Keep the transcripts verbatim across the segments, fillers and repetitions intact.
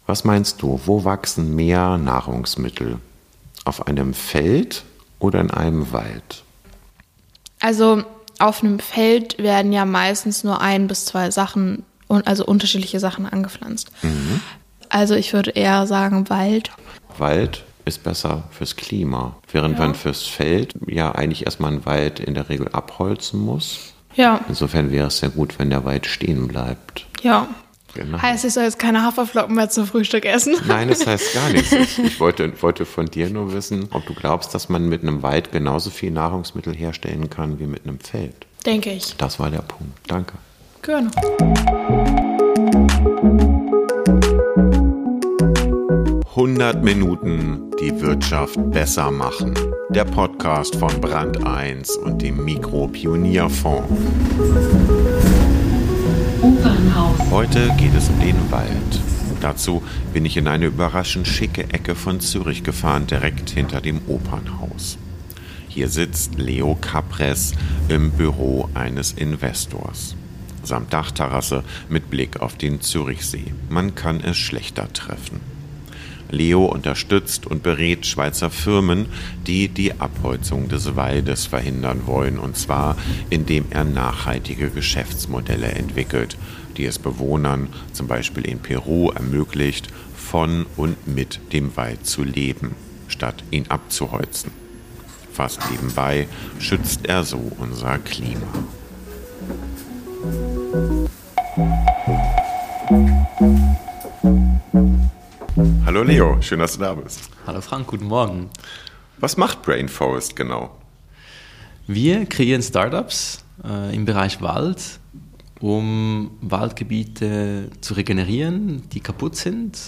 Was meinst du, wo wachsen mehr Nahrungsmittel? Auf einem Feld oder in einem Wald? Also auf einem Feld werden ja meistens nur ein bis zwei Sachen, also unterschiedliche Sachen angepflanzt. Mhm. Also ich würde eher sagen Wald. Wald ist besser fürs Klima, während ja. man fürs Feld ja eigentlich erstmal einen Wald in der Regel abholzen muss. Ja. Insofern wäre es sehr gut, wenn der Wald stehen bleibt. Ja. Genau. Heißt, ich soll jetzt keine Haferflocken mehr zum Frühstück essen? Nein, das heißt gar nichts. Ich, ich wollte, wollte von dir nur wissen, ob du glaubst, dass man mit einem Wald genauso viel Nahrungsmittel herstellen kann wie mit einem Feld. Denke ich. Das war der Punkt. Danke. Gerne. hundert Minuten die Wirtschaft besser machen. Der Podcast von Brand eins und dem Mikro-Pionierfonds. Heute geht es um den Wald. Dazu bin ich in eine überraschend schicke Ecke von Zürich gefahren, direkt hinter dem Opernhaus. Hier sitzt Leo Capres im Büro eines Investors. Samt Dachterrasse mit Blick auf den Zürichsee. Man kann es schlechter treffen. Leo unterstützt und berät Schweizer Firmen, die die Abholzung des Waldes verhindern wollen, und zwar indem er nachhaltige Geschäftsmodelle entwickelt, die es Bewohnern, zum Beispiel in Peru, ermöglicht, von und mit dem Wald zu leben, statt ihn abzuholzen. Fast nebenbei schützt er so unser Klima. Hallo Leo, schön, dass du da bist. Hallo Frank, guten Morgen. Was macht Brainforest genau? Wir kreieren Startups äh, im Bereich Wald, um Waldgebiete zu regenerieren, die kaputt sind,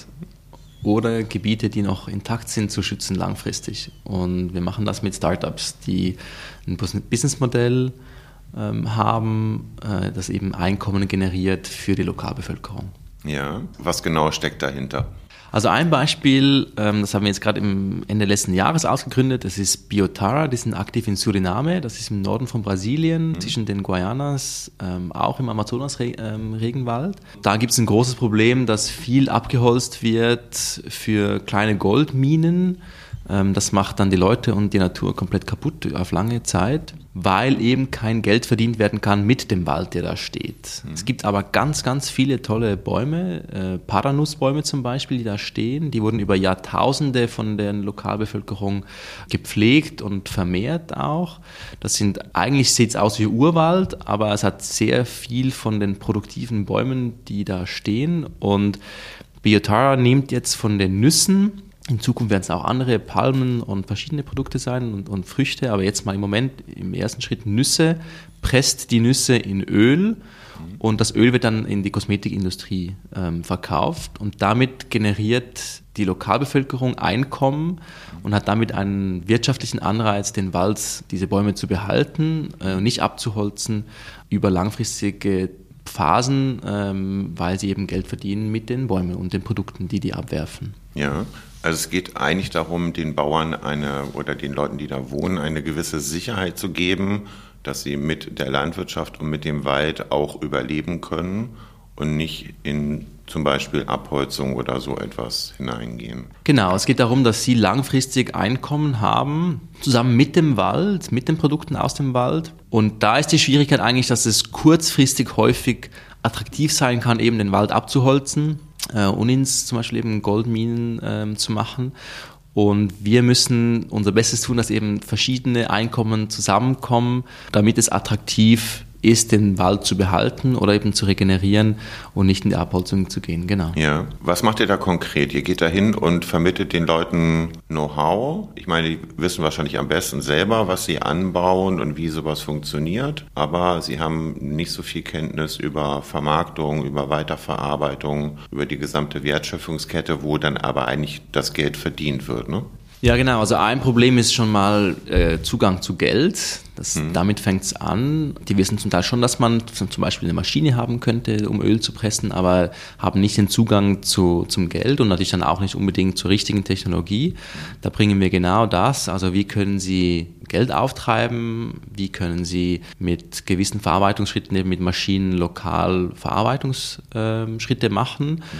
oder Gebiete, die noch intakt sind, zu schützen langfristig. Und wir machen das mit Startups, die ein Businessmodell ähm, haben, äh, das eben Einkommen generiert für die Lokalbevölkerung. Ja, was genau steckt dahinter? Also ein Beispiel, das haben wir jetzt gerade im Ende letzten Jahres ausgegründet, das ist Biotara, die sind aktiv in Suriname, das ist im Norden von Brasilien, mhm. zwischen den Guayanas, auch im Amazonas-Regenwald. Da gibt es ein großes Problem, dass viel abgeholzt wird für kleine Goldminen. Das macht dann die Leute und die Natur komplett kaputt auf lange Zeit, weil eben kein Geld verdient werden kann mit dem Wald, der da steht. Mhm. Es gibt aber ganz, ganz viele tolle Bäume, äh, Paranussbäume zum Beispiel, die da stehen. Die wurden über Jahrtausende von der Lokalbevölkerung gepflegt und vermehrt auch. Das sind, eigentlich sieht es aus wie Urwald, aber es hat sehr viel von den produktiven Bäumen, die da stehen. Und Biotara nimmt jetzt von den Nüssen, in Zukunft werden es auch andere Palmen und verschiedene Produkte sein und, und Früchte, aber jetzt mal im Moment im ersten Schritt Nüsse, presst die Nüsse in Öl und das Öl wird dann in die Kosmetikindustrie ähm, verkauft und damit generiert die Lokalbevölkerung Einkommen und hat damit einen wirtschaftlichen Anreiz, den Wald, diese Bäume zu behalten, äh, nicht abzuholzen über langfristige Phasen, ähm, weil sie eben Geld verdienen mit den Bäumen und den Produkten, die die abwerfen. Ja, also es geht eigentlich darum, den Bauern eine oder den Leuten, die da wohnen, eine gewisse Sicherheit zu geben, dass sie mit der Landwirtschaft und mit dem Wald auch überleben können und nicht in zum Beispiel Abholzung oder so etwas hineingehen. Genau, es geht darum, dass sie langfristig Einkommen haben, zusammen mit dem Wald, mit den Produkten aus dem Wald. Und da ist die Schwierigkeit eigentlich, dass es kurzfristig häufig attraktiv sein kann, eben den Wald abzuholzen äh, und ins zum Beispiel eben Goldminen äh, zu machen. Und wir müssen unser Bestes tun, dass eben verschiedene Einkommen zusammenkommen, damit es attraktiv ist, den Wald zu behalten oder eben zu regenerieren und nicht in die Abholzung zu gehen. Genau. Ja. Was macht ihr da konkret? Ihr geht da hin und vermittelt den Leuten Know-how. Ich meine, die wissen wahrscheinlich am besten selber, was sie anbauen und wie sowas funktioniert. Aber sie haben nicht so viel Kenntnis über Vermarktung, über Weiterverarbeitung, über die gesamte Wertschöpfungskette, wo dann aber eigentlich das Geld verdient wird, ne? Ja, genau. Also ein Problem ist schon mal äh, Zugang zu Geld. Das, mhm. Damit fängt es an. Die wissen zum Teil schon, dass man zum Beispiel eine Maschine haben könnte, um Öl zu pressen, aber haben nicht den Zugang zu, zum Geld und natürlich dann auch nicht unbedingt zur richtigen Technologie. Da bringen wir genau das. Also wie können Sie Geld auftreiben? Wie können Sie mit gewissen Verarbeitungsschritten, eben mit Maschinen lokal Verarbeitungsschritte machen? Mhm.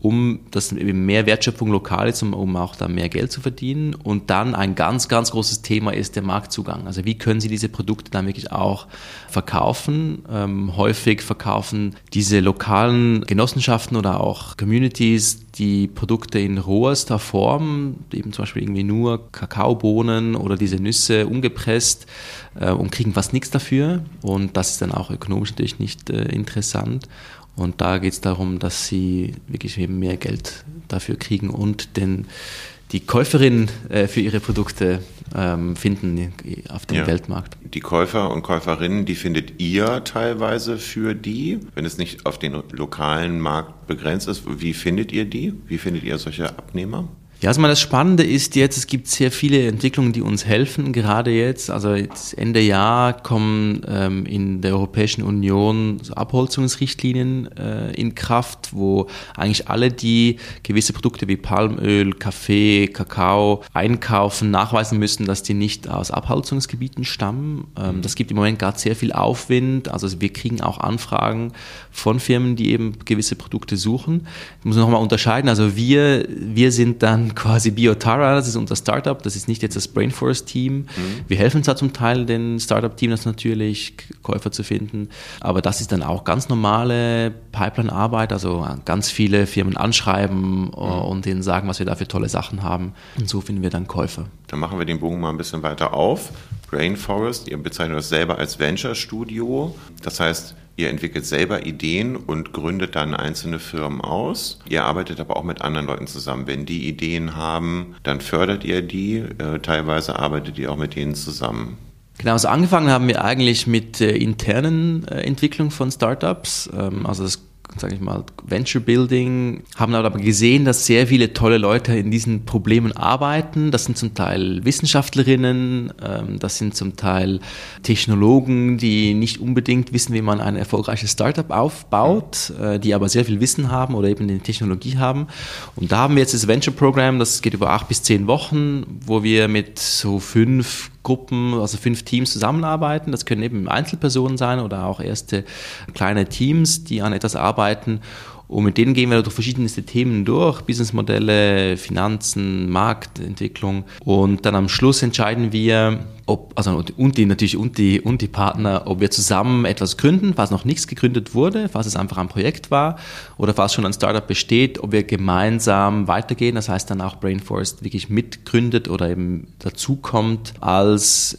um dass eben mehr Wertschöpfung lokal ist, um, um auch da mehr Geld zu verdienen. Und dann ein ganz, ganz großes Thema ist der Marktzugang. Also wie können Sie diese Produkte dann wirklich auch verkaufen? Ähm, häufig verkaufen diese lokalen Genossenschaften oder auch Communities die Produkte in rohester Form, eben zum Beispiel irgendwie nur Kakaobohnen oder diese Nüsse umgepresst äh, und kriegen fast nichts dafür. Und das ist dann auch ökonomisch natürlich nicht äh, interessant. Und da geht es darum, dass sie wirklich eben mehr Geld dafür kriegen und den, die Käuferin äh, für ihre Produkte ähm, finden auf dem ja. Weltmarkt. Die Käufer und Käuferinnen, die findet ihr teilweise für die, wenn es nicht auf den lokalen Markt begrenzt ist. Wie findet ihr die? Wie findet ihr solche Abnehmer? Ja, also mal das Spannende ist jetzt, es gibt sehr viele Entwicklungen, die uns helfen, gerade jetzt. Also jetzt Ende Jahr kommen ähm, in der Europäischen Union so Abholzungsrichtlinien äh, in Kraft, wo eigentlich alle, die gewisse Produkte wie Palmöl, Kaffee, Kakao einkaufen, nachweisen müssen, dass die nicht aus Abholzungsgebieten stammen. Ähm, das gibt im Moment gerade sehr viel Aufwind. Also wir kriegen auch Anfragen von Firmen, die eben gewisse Produkte suchen. Ich muss noch mal unterscheiden. Also wir, wir sind dann quasi Biotara, das ist unser Startup, das ist nicht jetzt das Brainforce-Team. Mhm. Wir helfen zwar zum Teil den Startup-Team, das natürlich Käufer zu finden, aber das ist dann auch ganz normale Pipeline-Arbeit, also ganz viele Firmen anschreiben mhm. und denen sagen, was wir da für tolle Sachen haben. Und so finden wir dann Käufer. Dann machen wir den Bogen mal ein bisschen weiter auf. Brainforest, ihr bezeichnet das selber als Venture-Studio, das heißt, ihr entwickelt selber Ideen und gründet dann einzelne Firmen aus. Ihr arbeitet aber auch mit anderen Leuten zusammen. Wenn die Ideen haben, dann fördert ihr die. Äh, teilweise arbeitet ihr auch mit denen zusammen. Genau, also angefangen haben wir eigentlich mit äh, internen äh, Entwicklung von Startups. Ähm, also das sage ich mal, Venture Building, haben aber gesehen, dass sehr viele tolle Leute in diesen Problemen arbeiten. Das sind zum Teil Wissenschaftlerinnen, das sind zum Teil Technologen, die nicht unbedingt wissen, wie man ein erfolgreiches Startup aufbaut, die aber sehr viel Wissen haben oder eben die Technologie haben. Und da haben wir jetzt das Venture Program, das geht über acht bis zehn Wochen, wo wir mit so fünf Gruppen, also fünf Teams zusammenarbeiten. Das können eben Einzelpersonen sein oder auch erste kleine Teams, die an etwas arbeiten. Und mit denen gehen wir durch verschiedenste Themen durch, Businessmodelle, Finanzen, Marktentwicklung. Und dann am Schluss entscheiden wir, ob, also und die natürlich und die und die Partner, ob wir zusammen etwas gründen, falls noch nichts gegründet wurde, falls es einfach ein Projekt war oder falls schon ein Startup besteht, ob wir gemeinsam weitergehen. Das heißt dann auch Brainforest wirklich mitgründet oder eben dazukommt als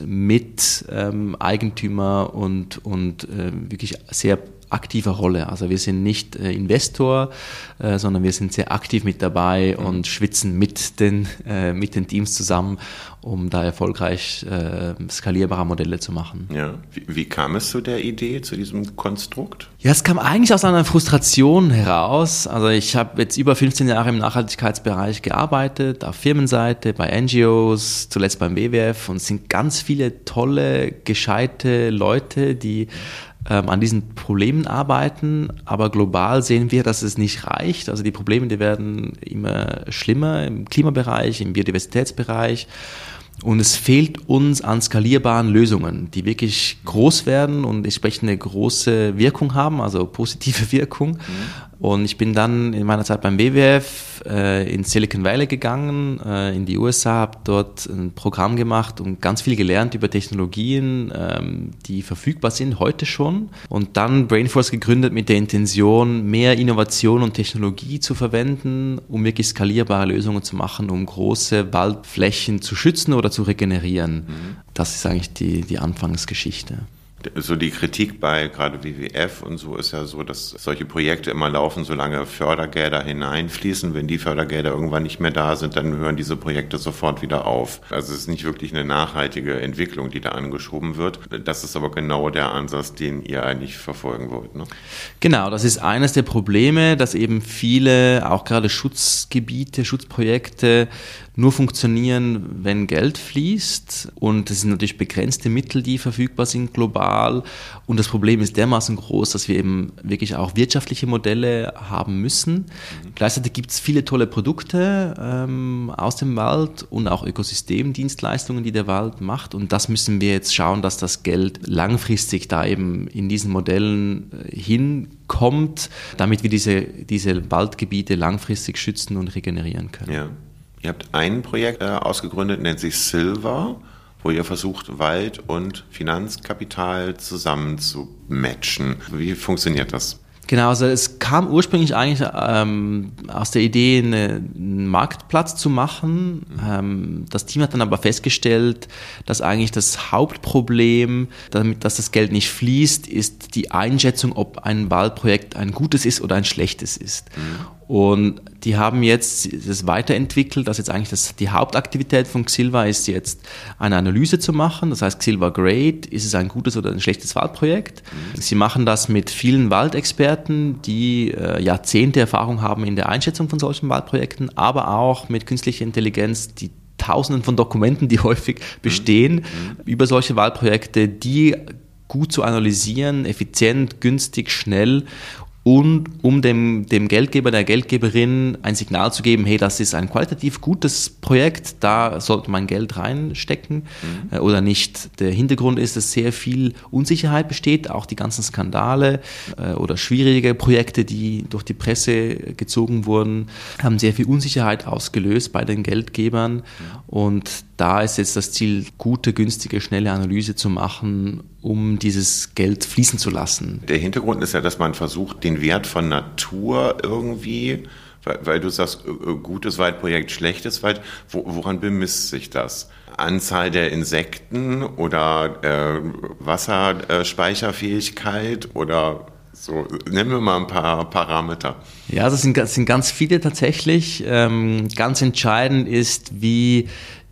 Miteigentümer ähm, und und äh, wirklich sehr aktiver Rolle. Also wir sind nicht äh, Investor, äh, sondern wir sind sehr aktiv mit dabei und schwitzen mit den, äh, mit den Teams zusammen, um da erfolgreich äh, skalierbare Modelle zu machen. Ja. Wie, wie kam es zu der Idee, zu diesem Konstrukt? Ja, es kam eigentlich aus einer Frustration heraus. Also ich habe jetzt über fünfzehn Jahre im Nachhaltigkeitsbereich gearbeitet, auf Firmenseite, bei N G Os, zuletzt beim W W F, und es sind ganz viele tolle, gescheite Leute, die an diesen Problemen arbeiten, aber global sehen wir, dass es nicht reicht. Also die Probleme, die werden immer schlimmer im Klimabereich, im Biodiversitätsbereich. Und es fehlt uns an skalierbaren Lösungen, die wirklich groß werden und entsprechend eine große Wirkung haben, also positive Wirkung. Mhm. Und ich bin dann in meiner Zeit beim W W F äh, in Silicon Valley gegangen, äh, in die U S A, habe dort ein Programm gemacht und ganz viel gelernt über Technologien, ähm, die verfügbar sind, heute schon. Und dann Brainforce gegründet mit der Intention, mehr Innovation und Technologie zu verwenden, um wirklich skalierbare Lösungen zu machen, um große Waldflächen zu schützen oder zu regenerieren. Mhm. Das ist eigentlich die, die Anfangsgeschichte. So die Kritik bei gerade W W F und so ist ja so, dass solche Projekte immer laufen, solange Fördergelder hineinfließen. Wenn die Fördergelder irgendwann nicht mehr da sind, dann hören diese Projekte sofort wieder auf. Also es ist nicht wirklich eine nachhaltige Entwicklung, die da angeschoben wird. Das ist aber genau der Ansatz, den ihr eigentlich verfolgen wollt, ne? Genau, das ist eines der Probleme, dass eben viele, auch gerade Schutzgebiete, Schutzprojekte nur funktionieren, wenn Geld fließt. Und es sind natürlich begrenzte Mittel, die verfügbar sind global. global und das Problem ist dermaßen groß, dass wir eben wirklich auch wirtschaftliche Modelle haben müssen. Mhm. Gleichzeitig gibt es viele tolle Produkte ähm, aus dem Wald und auch Ökosystemdienstleistungen, die der Wald macht und das müssen wir jetzt schauen, dass das Geld langfristig da eben in diesen Modellen äh, hinkommt, damit wir diese, diese Waldgebiete langfristig schützen und regenerieren können. Ja. Ihr habt ein Projekt äh, ausgegründet, nennt sich Silver, wo ihr versucht, Wald und Finanzkapital zusammen zu matchen. Wie funktioniert das? Genau, also es kam ursprünglich eigentlich ähm, aus der Idee, eine, einen Marktplatz zu machen. Ähm, das Team hat dann aber festgestellt, dass eigentlich das Hauptproblem, damit, dass das Geld nicht fließt, ist die Einschätzung, ob ein Waldprojekt ein gutes ist oder ein schlechtes ist. Mhm. Und die haben jetzt das weiterentwickelt, dass jetzt eigentlich das, die Hauptaktivität von Xilva ist jetzt eine Analyse zu machen. Das heißt, Xilva Grade, ist es ein gutes oder ein schlechtes Waldprojekt? Mhm. Sie machen das mit vielen Waldexperten, die äh, Jahrzehnte Erfahrung haben in der Einschätzung von solchen Waldprojekten, aber auch mit künstlicher Intelligenz, die Tausenden von Dokumenten, die häufig bestehen, mhm. über solche Waldprojekte, die gut zu analysieren, effizient, günstig, schnell und um dem, dem Geldgeber, der Geldgeberin ein Signal zu geben, hey, das ist ein qualitativ gutes Projekt, da sollte man Geld reinstecken mhm. äh, oder nicht. Der Hintergrund ist, dass sehr viel Unsicherheit besteht, auch die ganzen Skandale äh, oder schwierige Projekte, die durch die Presse gezogen wurden, haben sehr viel Unsicherheit ausgelöst bei den Geldgebern mhm. und da ist jetzt das Ziel, gute, günstige, schnelle Analyse zu machen, um dieses Geld fließen zu lassen. Der Hintergrund ist ja, dass man versucht, den Wert von Natur irgendwie, weil, weil du sagst, gutes Waldprojekt, schlechtes Wald, wo, woran bemisst sich das? Anzahl der Insekten oder äh, Wasserspeicherfähigkeit oder so? Nennen wir mal ein paar Parameter. Ja, das sind, das sind ganz viele tatsächlich. Ähm, ganz entscheidend ist, wie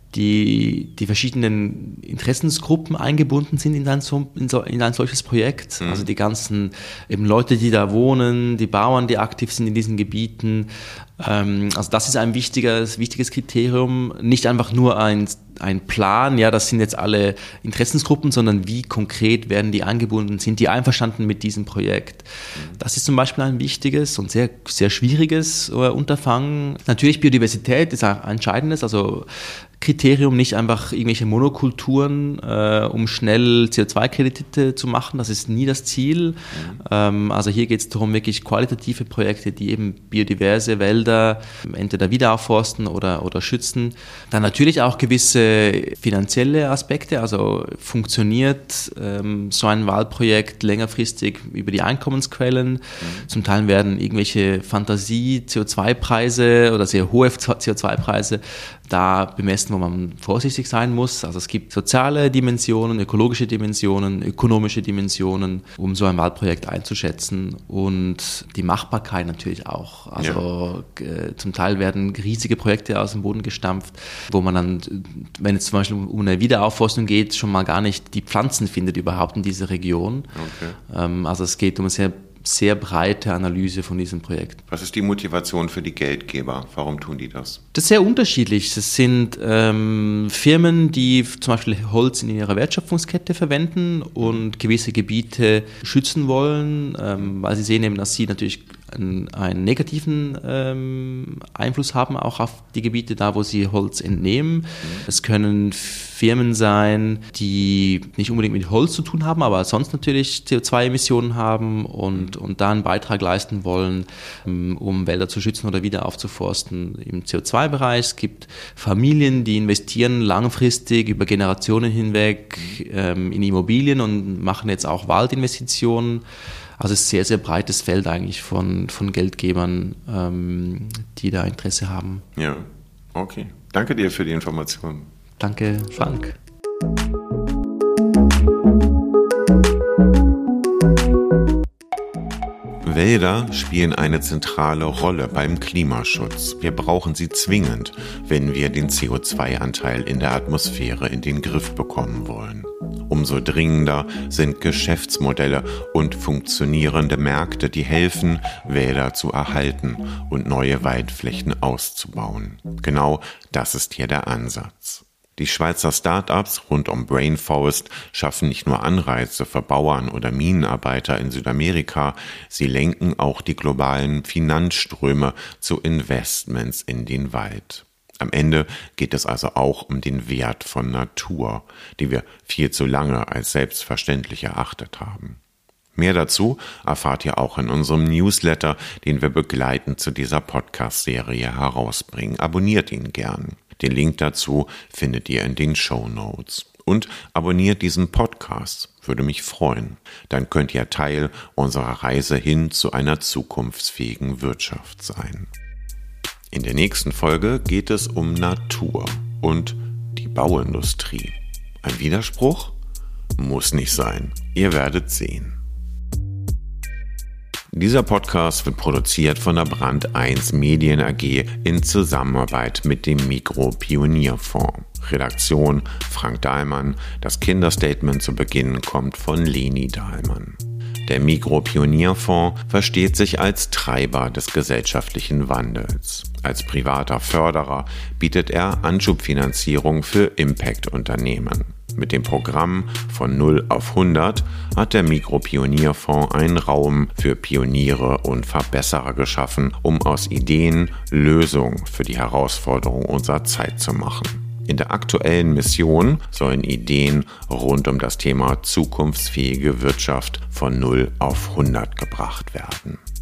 die, die verschiedenen Interessensgruppen eingebunden sind in ein, so, in so, in ein solches Projekt. Mhm. Also die ganzen eben Leute, die da wohnen, die Bauern, die aktiv sind in diesen Gebieten. Ähm, also das ist ein wichtiges, wichtiges Kriterium. Nicht einfach nur ein, ein Plan, ja, das sind jetzt alle Interessensgruppen, sondern wie konkret werden die eingebunden, sind die einverstanden mit diesem Projekt. Mhm. Das ist zum Beispiel ein wichtiges und sehr, sehr schwieriges äh, Unterfangen. Natürlich Biodiversität ist ein entscheidendes, also Kriterium, nicht einfach irgendwelche Monokulturen, äh, um schnell C O zwei Kredite zu machen. Das ist nie das Ziel. Mhm. Ähm, also hier geht es darum, wirklich qualitative Projekte, die eben biodiverse Wälder entweder wiederaufforsten oder, oder schützen. Dann natürlich auch gewisse finanzielle Aspekte. Also funktioniert ähm, so ein Waldprojekt längerfristig über die Einkommensquellen. Mhm. Zum Teil werden irgendwelche Fantasie-C O zwei Preise oder sehr hohe C O zwei Preise da bemessen, wo man vorsichtig sein muss. Also es gibt soziale Dimensionen, ökologische Dimensionen, ökonomische Dimensionen, um so ein Waldprojekt einzuschätzen und die Machbarkeit natürlich auch. Also ja. äh, zum Teil werden riesige Projekte aus dem Boden gestampft, wo man dann, wenn es zum Beispiel um eine Wiederaufforstung geht, schon mal gar nicht die Pflanzen findet überhaupt in dieser Region. Okay. Ähm, also es geht um eine sehr sehr breite Analyse von diesem Projekt. Was ist die Motivation für die Geldgeber? Warum tun die das? Das ist sehr unterschiedlich. Das sind ähm, Firmen, die zum Beispiel Holz in ihrer Wertschöpfungskette verwenden und gewisse Gebiete schützen wollen, ähm, weil sie sehen eben, dass sie natürlich einen, einen negativen ähm, Einfluss haben, auch auf die Gebiete da, wo sie Holz entnehmen. Mhm. Es können Firmen sein, die nicht unbedingt mit Holz zu tun haben, aber sonst natürlich C O zwei Emissionen haben und, und da einen Beitrag leisten wollen, um Wälder zu schützen oder wieder aufzuforsten im C O zwei Bereich. Es gibt Familien, die investieren langfristig über Generationen hinweg ähm, in Immobilien und machen jetzt auch Waldinvestitionen. Also es ist ein sehr, sehr breites Feld eigentlich von, von Geldgebern, ähm, die da Interesse haben. Ja, okay. Danke dir für die Informationen. Danke, Frank. Wälder spielen eine zentrale Rolle beim Klimaschutz. Wir brauchen sie zwingend, wenn wir den C O zwei Anteil in der Atmosphäre in den Griff bekommen wollen. Umso dringender sind Geschäftsmodelle und funktionierende Märkte, die helfen, Wälder zu erhalten und neue Waldflächen auszubauen. Genau das ist hier der Ansatz. Die Schweizer Start-ups rund um Brainforest schaffen nicht nur Anreize für Bauern oder Minenarbeiter in Südamerika, sie lenken auch die globalen Finanzströme zu Investments in den Wald. Am Ende geht es also auch um den Wert von Natur, die wir viel zu lange als selbstverständlich erachtet haben. Mehr dazu erfahrt ihr auch in unserem Newsletter, den wir begleitend zu dieser Podcast-Serie herausbringen. Abonniert ihn gern. Den Link dazu findet ihr in den Shownotes. Und abonniert diesen Podcast, würde mich freuen. Dann könnt ihr Teil unserer Reise hin zu einer zukunftsfähigen Wirtschaft sein. In der nächsten Folge geht es um Natur und die Bauindustrie. Ein Widerspruch? Muss nicht sein. Ihr werdet sehen. Dieser Podcast wird produziert von der Brand eins Medien A G in Zusammenarbeit mit dem Mikro-Pionierfonds. Redaktion Frank Dahlmann. Das Kinderstatement zu Beginn kommt von Leni Dahlmann. Der Mikro-Pionierfonds versteht sich als Treiber des gesellschaftlichen Wandels. Als privater Förderer bietet er Anschubfinanzierung für Impact-Unternehmen. Mit dem Programm von null auf hundert hat der Mikro-Pionierfonds einen Raum für Pioniere und Verbesserer geschaffen, um aus Ideen Lösungen für die Herausforderungen unserer Zeit zu machen. In der aktuellen Mission sollen Ideen rund um das Thema zukunftsfähige Wirtschaft von null auf hundert gebracht werden.